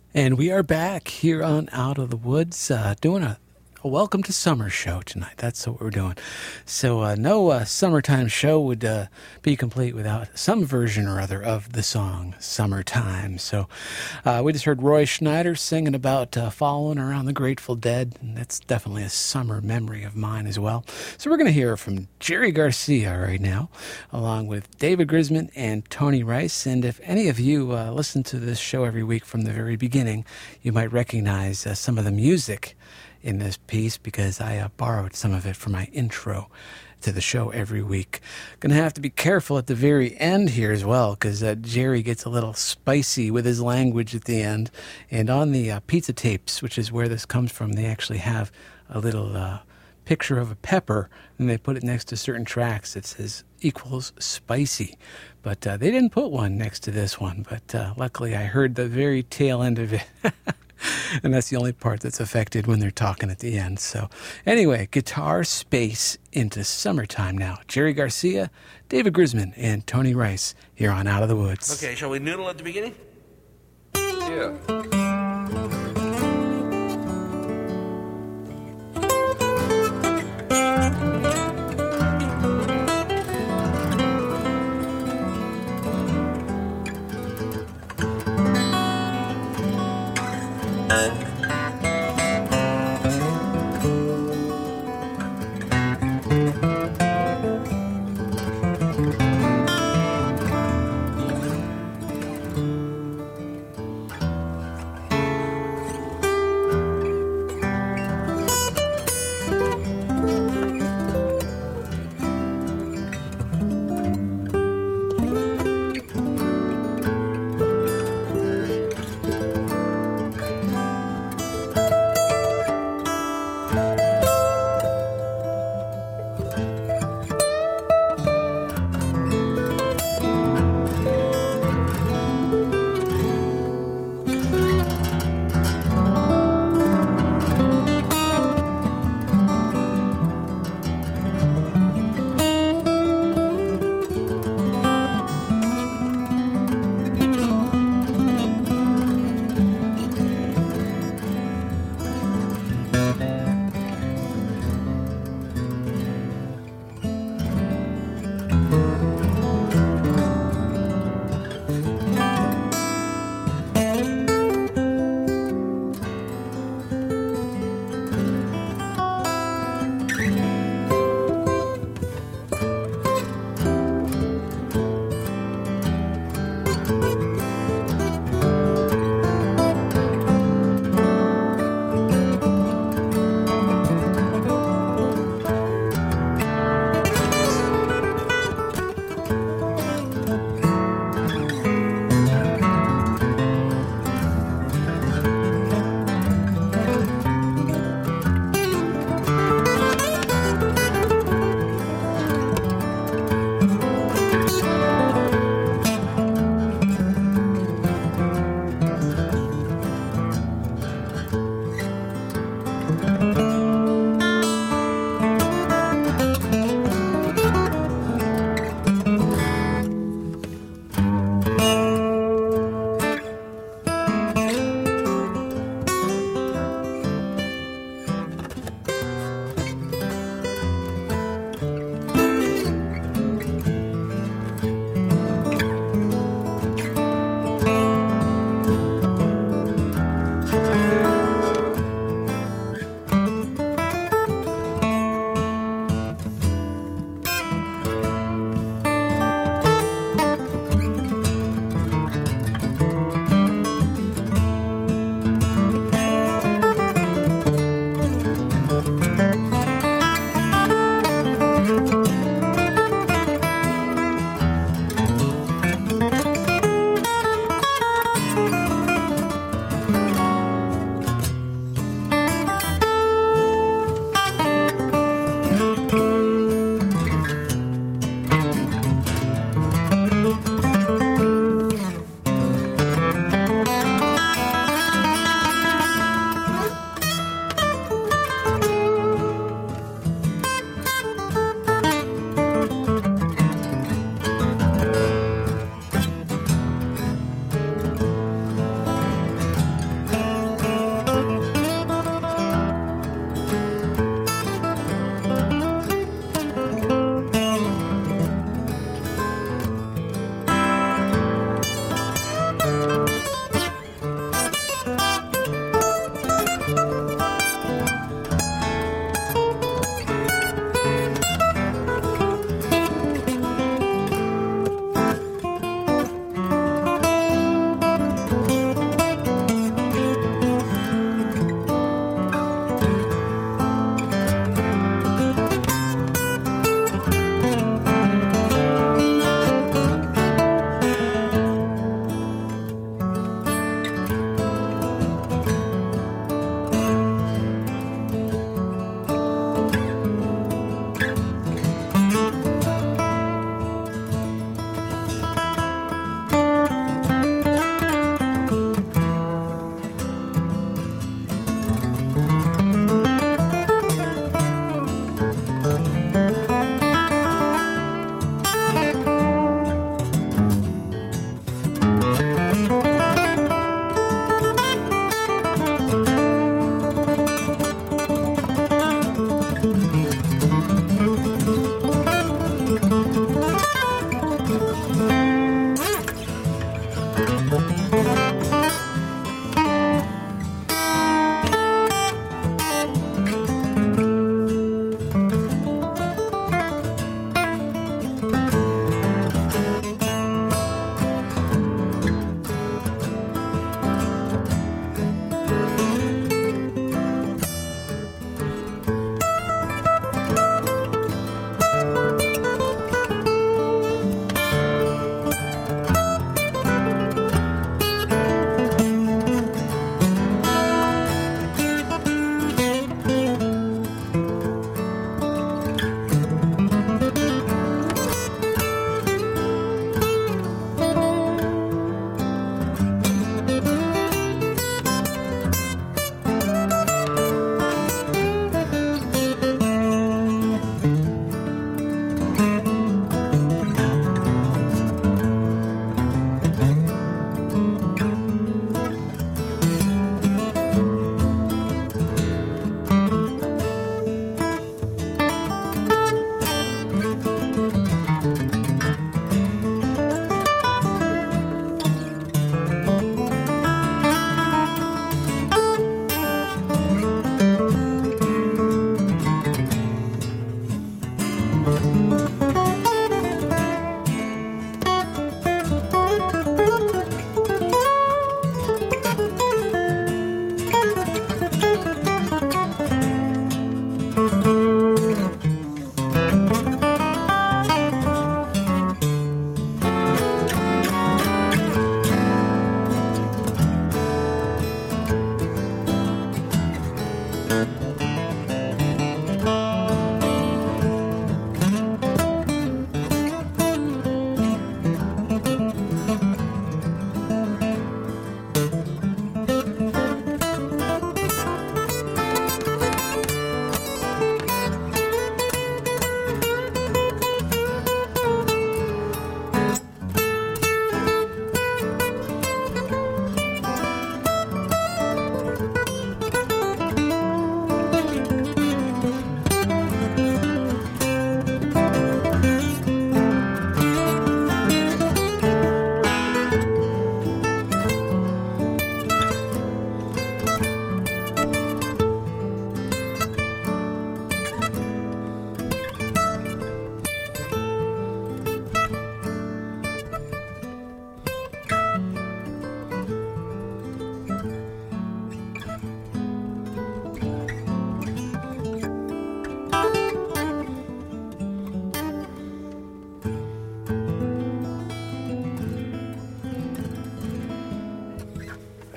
And we are back here on Out of the Woods, doing a welcome to summer show tonight. That's what we're doing. So no summertime show would be complete without some version or other of the song Summertime. So we just heard Roy Schneider singing about following around the Grateful Dead, and that's definitely a summer memory of mine as well. So we're going to hear from Jerry Garcia right now, along with David Grisman and Tony Rice. And if any of you listen to this show every week from the very beginning, you might recognize some of the music in this piece because I borrowed some of it for my intro to the show every week. Gonna have to be careful at the very end here as well because Jerry gets a little spicy with his language at the end. And on the pizza tapes, which is where this comes from, they actually have a little picture of a pepper and they put it next to certain tracks. It says equals spicy. But they didn't put one next to this one. But luckily I heard the very tail end of it. And that's the only part that's affected when they're talking at the end. So anyway, guitar space into summertime now. Jerry Garcia, David Grisman, and Tony Rice here on Out of the Woods. Okay, shall we noodle at the beginning? Yeah.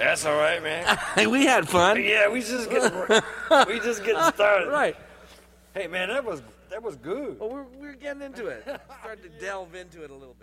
That's all right, man. We had fun. Yeah, we just getting started. Right. Hey, man, that was good. Well, we're getting into it. Starting to delve into it a little bit.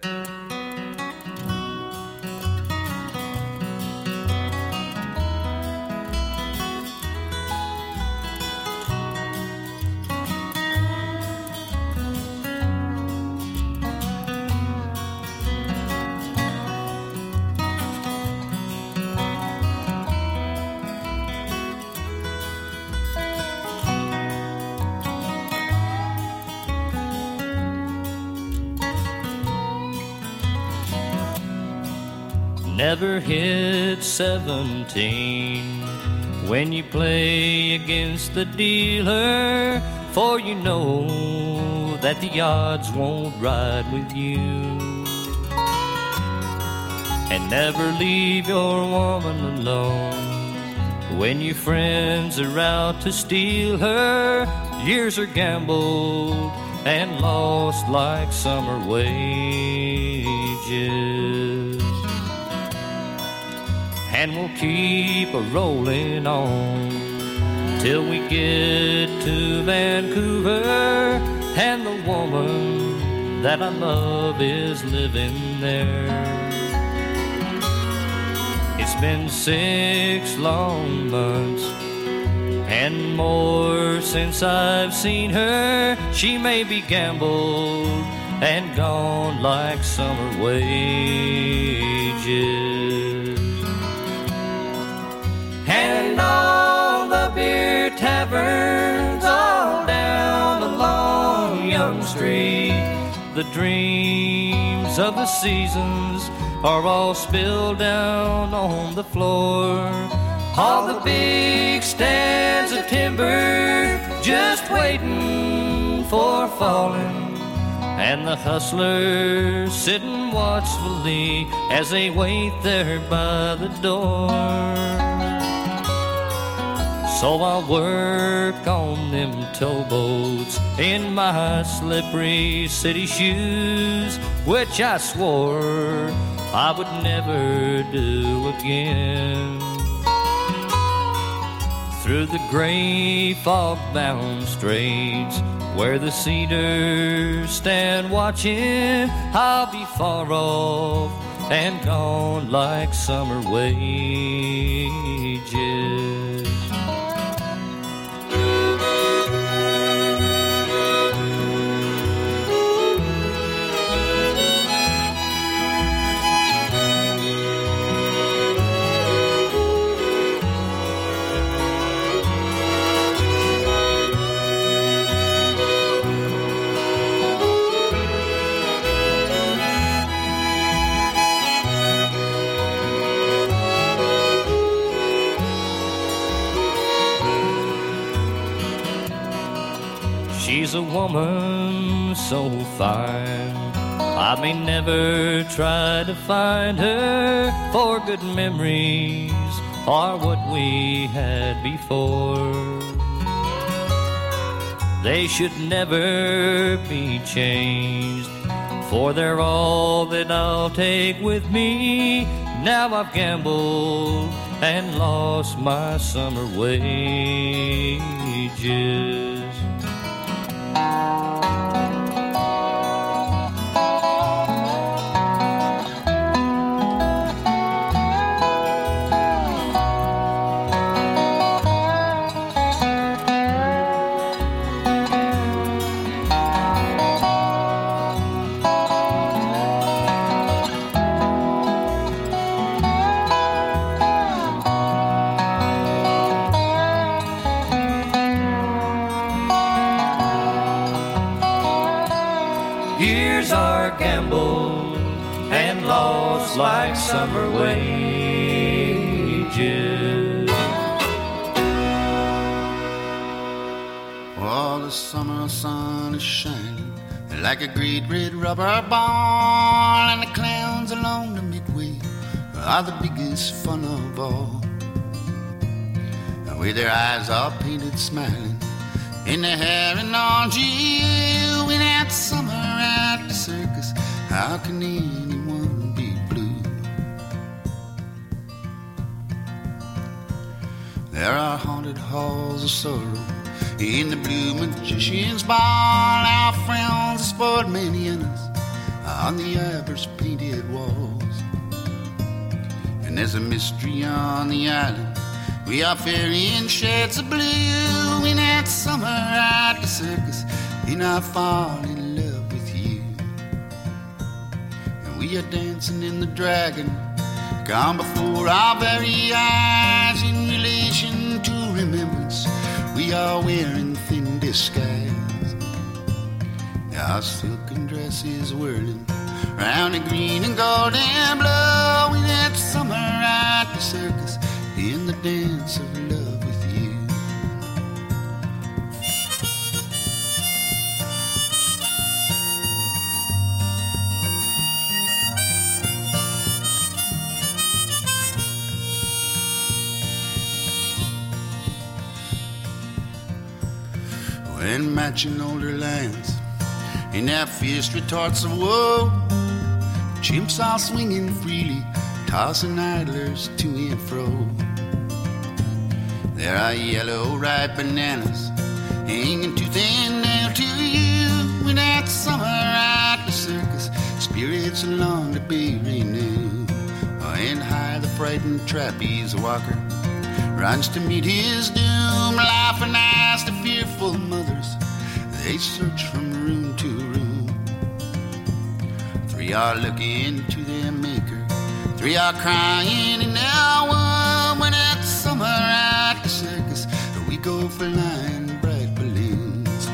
Never hit 17 when you play against the dealer, for you know that the odds won't ride with you. And never leave your woman alone when your friends are out to steal her. Years are gambled and lost like summer wages. And we'll keep a-rolling on till we get to Vancouver, and the woman that I love is living there. It's been 6 long months and more since I've seen her. She may be gambled and gone like summer wages. And all the beer taverns all down along Yonge Street, the dreams of the seasons are all spilled down on the floor. All the big stands of timber just waiting for falling, and the hustlers sitting watchfully as they wait there by the door. So I'll work on them towboats in my slippery city shoes, which I swore I would never do again. Through the gray fog-bound straits where the cedars stand watching, I'll be far off and gone like summer wages. She's a woman so fine, I may never try to find her, for good memories are what we had before. They should never be changed, for they're all that I'll take with me. Now I've gambled and lost my summer wages. Years are gambled and lost like summer wages. Oh, the summer sun is shining like a great red rubber ball, and the clowns along the midway are the biggest fun of all. With their eyes all painted smiling, in their hair and all Gee, without summer at the circus, how can anyone be blue? There are haunted halls of sorrow in the blue magician's ball. Our frowns have spoiled many innocents on the ivor's painted walls. And there's a mystery on the island. We are ferrying shades of blue. In that summer at the circus, and I fall in love with you. And we are dancing in the dragon, gone before our very eyes. In relation to remembrance, we are wearing thin disguise. Our silken dress is whirling round in green and gold and blue. In that summer at the circus, in the dance of love with you. When matching older lands in their fierce retorts of woe, chimps are swinging freely, tossing idlers to and fro. There are yellow ripe bananas hanging tooth and nail to you. In that summer at the circus, spirits long to be renewed. And high the frightened trapeze walker runs to meet his doom, laughing as the fearful mothers they search from room to room. 3 are looking to their maker, 3 are crying in their womb. When it's summer at the circus, we go flying bright balloons.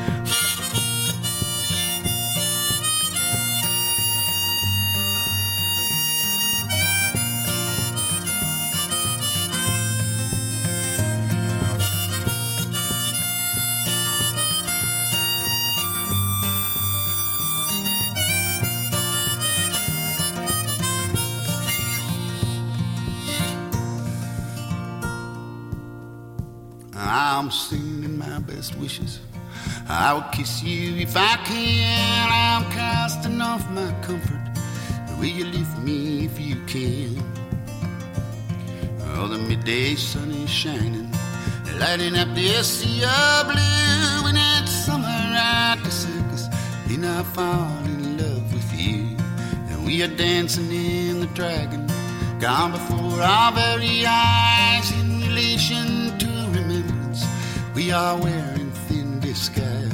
I'm sending my best wishes. I will kiss you if I can. I'm casting off my comfort. Will you lift me if you can? Oh, the midday sun is shining, lighting up this sea of blue. And it's summer at the circus, and I fall in love with you. And we are dancing in the dragon, gone before our very eyes. In relation to remembrance, we are wearing thin disguise.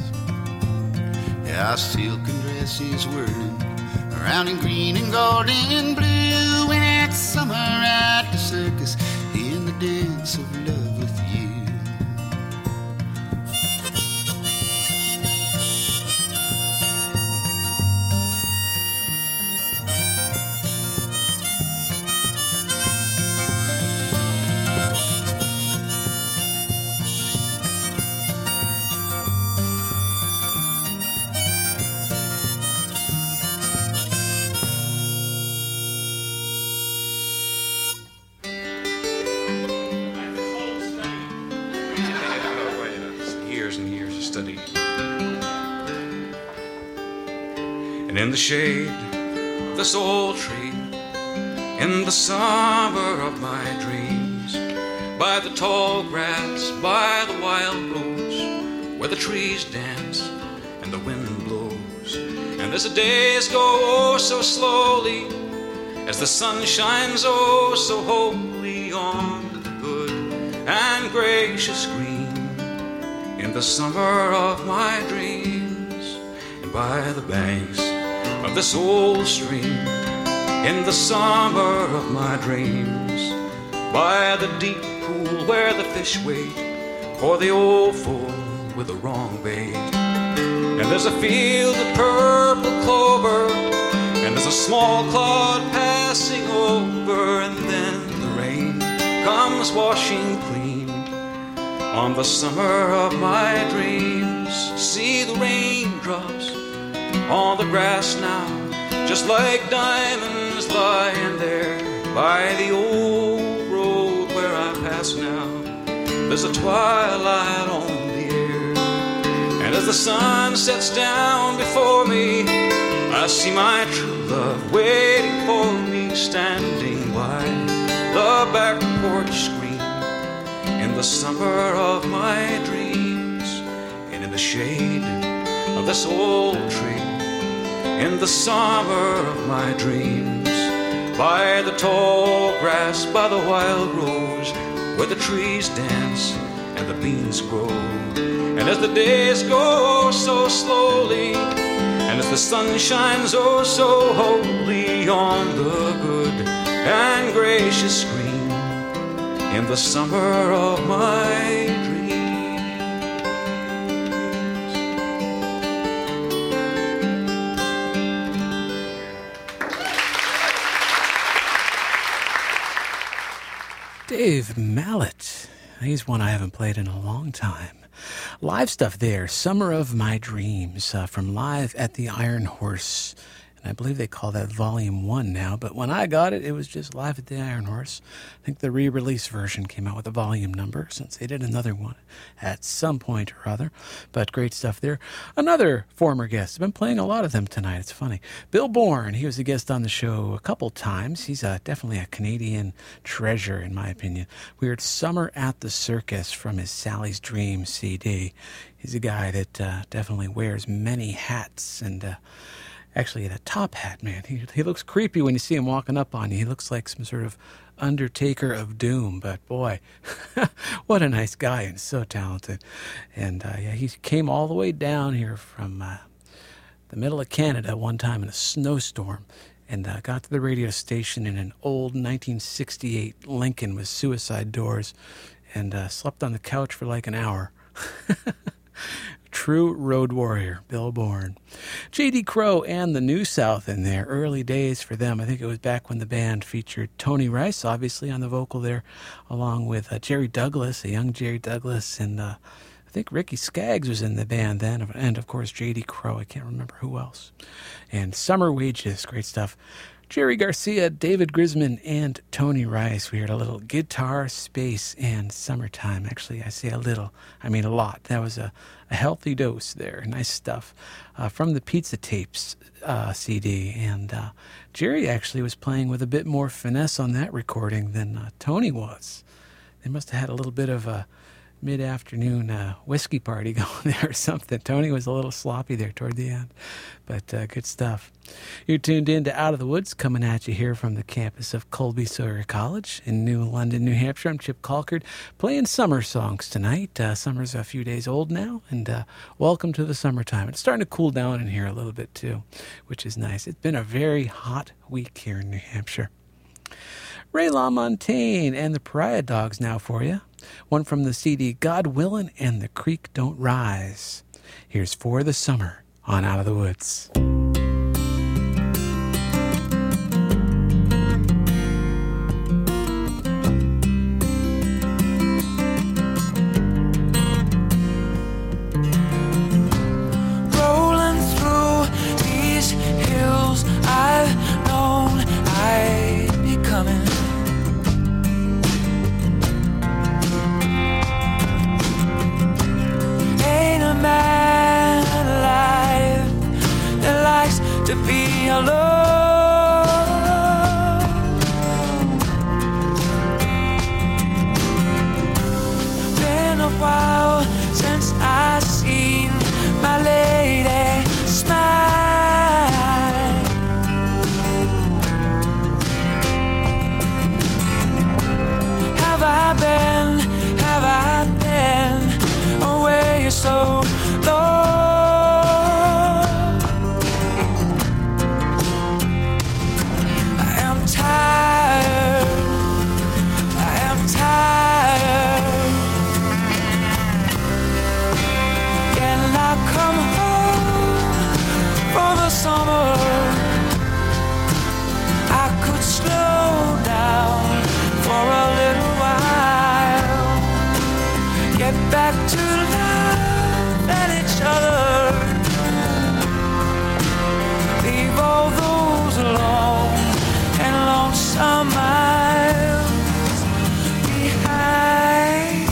Our silken dress is whirling around in green and gold and blue. And it's summer at the circus, in the dance of love with you. And in the shade of this old tree, in the summer of my dreams, by the tall grass, by the wild rose, where the trees dance and the wind blows, and as the days go oh so slowly, as the sun shines oh so wholly on the good and gracious green, in the summer of my dreams, and by the banks of this old stream, in the summer of my dreams, by the deep pool where the fish wait for the old fool with the wrong bait. And there's a field of purple clover, and there's a small cloud passing over, and then the rain comes washing clean on the summer of my dreams. See the raindrops on the grass now, just like diamonds lying there by the old road where I pass now. There's a twilight on the air, and as the sun sets down before me, I see my true love waiting for me, standing by the back porch screen in the summer of my dreams, and in the shade of this old tree, in the summer of my dreams, by the tall grass, by the wild rose, where the trees dance and the beans grow. And as the days go so slowly, and as the sun shines oh so wholly on the good and gracious green, in the summer of my dreams. Dave Mallet. He's one I haven't played in a long time. Live stuff there, Summer of My Dreams, from Live at the Iron Horse. And I believe they call that Volume 1 now, but when I got it, it was just Live at the Iron Horse. I think the re-release version came out with a volume number, since they did another one at some point or other. But great stuff there. Another former guest. I've been playing a lot of them tonight. It's funny. Bill Bourne, he was a guest on the show a couple times. He's definitely a Canadian treasure, in my opinion. We heard Summer at the Circus from his Sally's Dream CD. He's a guy that definitely wears many hats, and actually, the top hat, man. He looks creepy when you see him walking up on you. He looks like some sort of Undertaker of Doom, but boy, what a nice guy and so talented. And yeah, he came all the way down here from the middle of Canada one time in a snowstorm, and got to the radio station in an old 1968 Lincoln with suicide doors, and slept on the couch for like an hour. True road warrior, Bill Bourne. J.D. Crowe and the New South in there. Early days for them. I think it was back when the band featured Tony Rice, obviously, on the vocal there, along with Jerry Douglas, a young Jerry Douglas, and I think Ricky Skaggs was in the band then, and of course J.D. Crowe. I can't remember who else. And Summer Wages, great stuff. Jerry Garcia, David Grisman, and Tony Rice. We heard a little Guitar, Space, and Summertime. Actually, I say a little, I mean a lot. That was a healthy dose there. Nice stuff from the Pizza Tapes CD. And Jerry actually was playing with a bit more finesse on that recording than Tony was. They must have had a little bit of a mid-afternoon whiskey party going there or something. Tony was a little sloppy there toward the end, but good stuff. You're tuned in to Out of the Woods, coming at you here from the campus of Colby Sawyer College in New London, New Hampshire. I'm Chip Colkard, playing summer songs tonight. Summer's a few days old now, and welcome to the summertime. It's starting to cool down in here a little bit too, which is nice. It's been a very hot week here in New Hampshire. Ray LaMontagne and the Pariah Dogs now for you. One from the CD God Willin' and the Creek Don't Rise. Here's For the Summer on Out of the Woods. Rolling through these hills, I've known I'd be coming. Man alive that likes to be alone. Been a while since I seen my lady smile. Have I been away so long? I am tired. Can I come home for the summer? I could slow down for a little while, get back to love and each other, leave all those long and lonesome miles behind.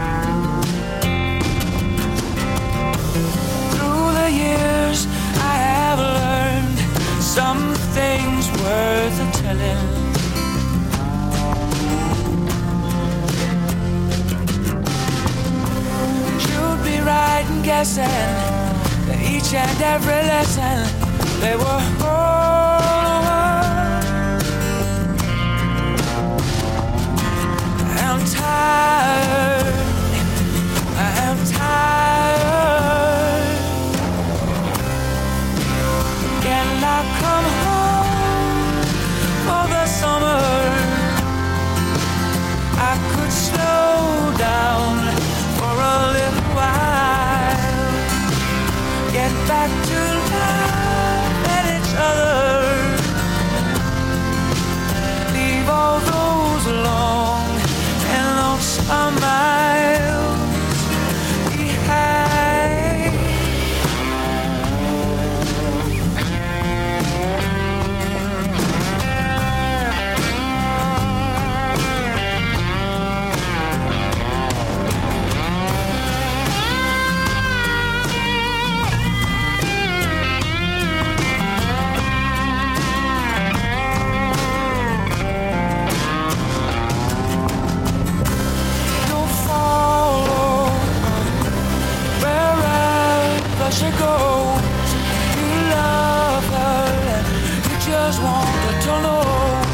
Through the years I blessing. Each and every lesson they were all over. I'm tired. I am tired. Can I come home for the summer? I could slow down for a little while. Get back to laugh at each other. Leave all those long and lonesome miles behind. She goes, you love her and you just want her to know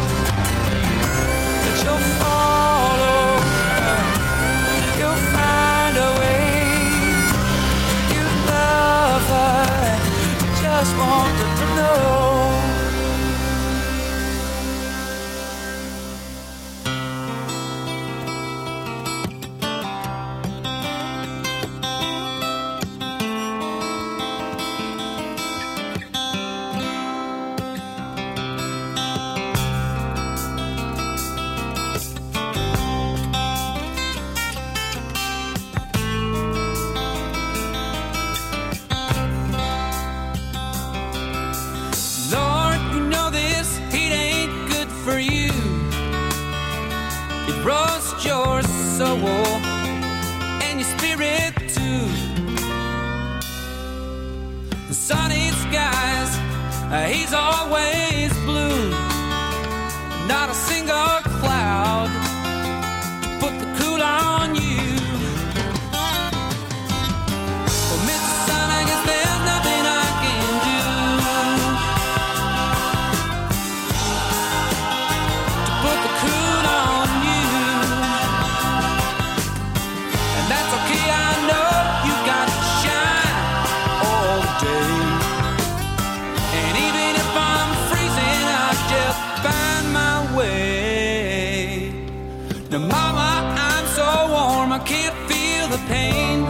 that you'll follow her, you'll find a way. You love her and you just want her to know. Lord, you know this heat ain't good for you. It roasts your soul and your spirit too. The sunny skies, he's always blue. Not a single cloud to put the cool on you. Well, Mr. Sun, I guess there's nothing I can do to put the cool on you. And that's okay, I know you got to shine all day. And even if I'm freezing, I'll just find my way. Now, mama, I'm so warm, I can't feel the pain.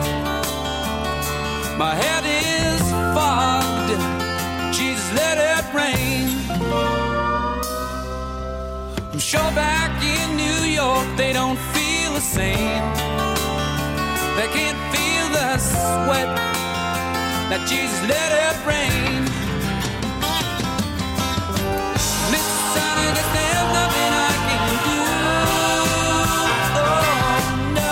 My head is fogged, Jesus, let it rain. I'm sure back in New York they don't feel the same. They can't feel the sweat. Now, Jesus, let it rain. Mr. Sun, I guess there's nothing I can do. Oh, no.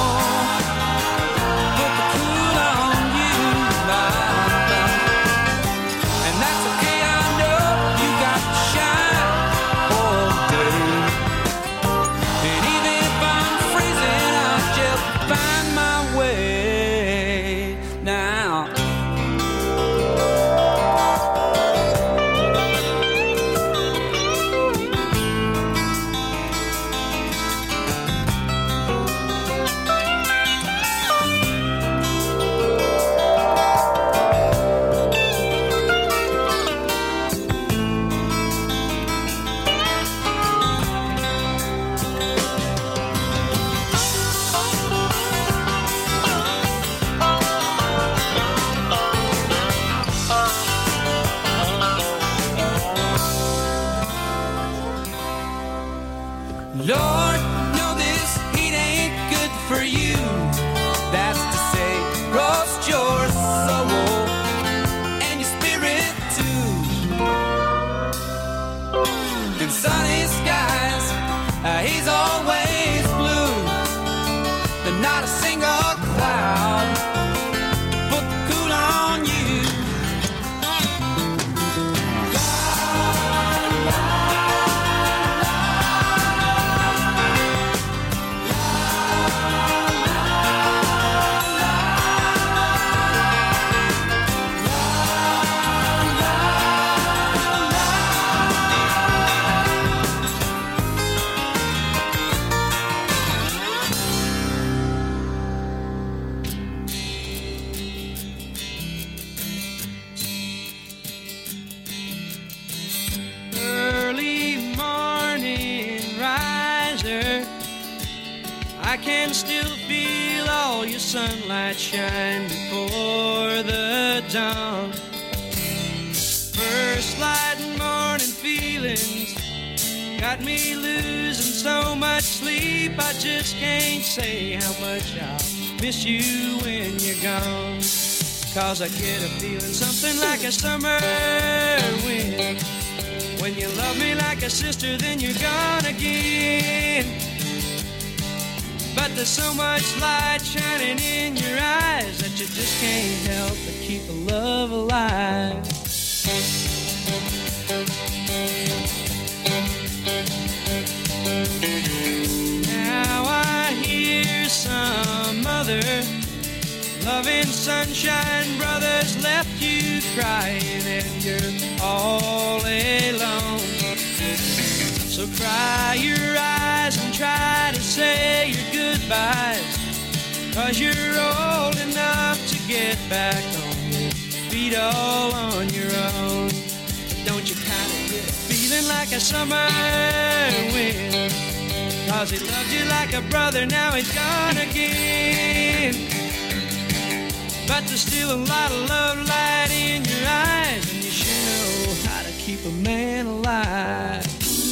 Put the cool on you, mama. And that's okay, I know you got to shine all day. And even if I'm freezing, I'll just find my way now. I can still feel all your sunlight shine before the dawn. First light and morning feelings got me losing so much sleep. I just can't say how much I'll miss you when you're gone. 'Cause I get a feeling something like a summer wind. When you love me like a sister, then you're gone again. But there's so much light shining in your eyes that you just can't help but keep the love alive. Now I hear some other loving sunshine brothers left you crying and you're all alone. So cry your eyes and try to say your goodbyes, 'cause you're old enough to get back on your feet all on your own. But don't you kind of get a feeling like a summer wind? 'Cause he loved you like a brother, now he's gone again. But there's still a lot of love light in your eyes, and you sure know how to keep a man alive.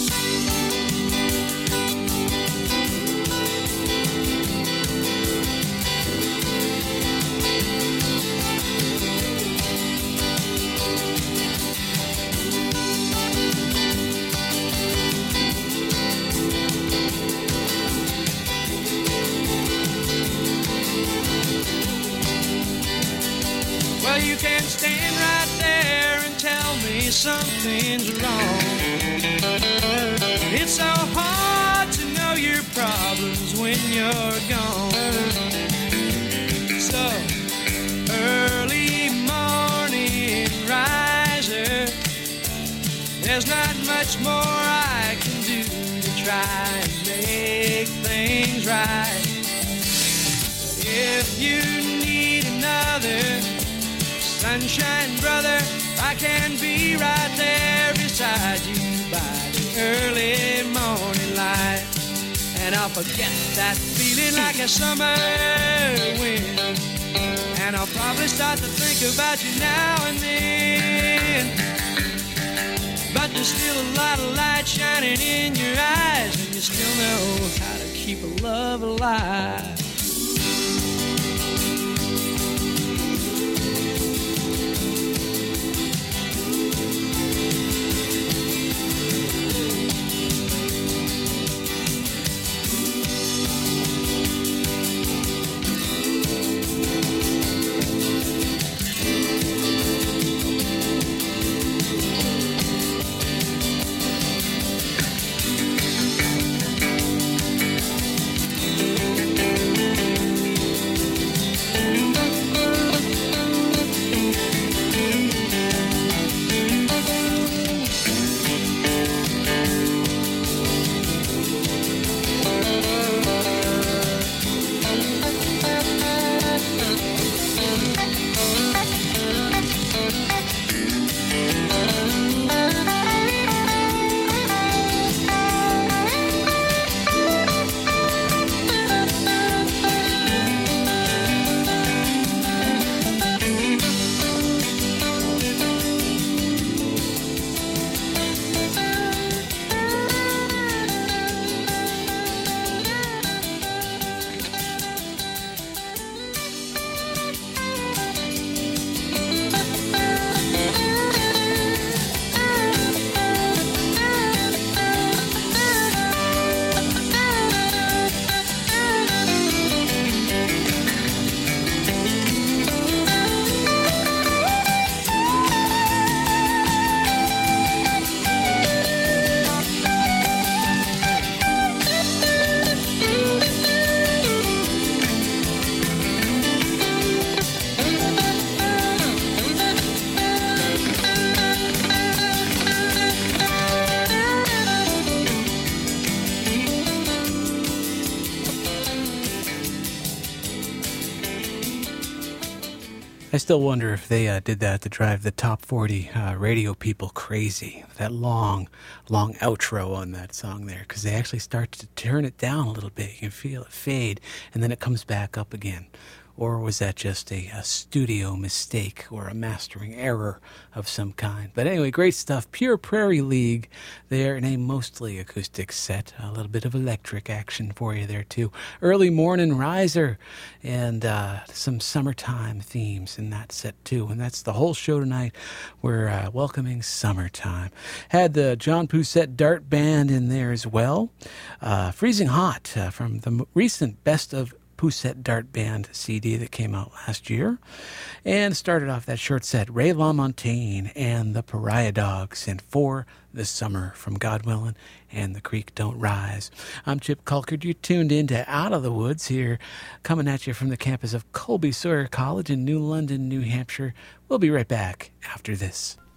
Well, you can stand right there and tell me something's wrong. It's so hard to know your problems when you're gone. So, early morning riser, there's not much more I can do to try and make things right. But if you need another sunshine brother, I can be right there beside you by the early morning light. And I'll forget that feeling like a summer wind. And I'll probably start to think about you now and then. But there's still a lot of light shining in your eyes, and you still know how to keep a love alive. still wonder if they did that to drive the top 40 radio people crazy. That long outro on that song there, because they actually start to turn it down a little bit. You can feel it fade, and then it comes back up again. Or was that just a studio mistake or a mastering error of some kind? But anyway, great stuff. Pure Prairie League there in a mostly acoustic set. A little bit of electric action for you there, too. Early Morning Riser and some summertime themes in that set, too. And that's the whole show tonight. We're welcoming summertime. Had the John Poussette Dart Band in there as well. Freezing Hot from the recent Best of Poussette Dart Band CD that came out last year. And started off that short set, Ray LaMontagne and the Pariah Dogs and For the Summer from God Willin' and The Creek Don't Rise. I'm Chip Culkerd. You're tuned in to Out of the Woods here, coming at you from the campus of Colby Sawyer College in New London, New Hampshire. We'll be right back after this.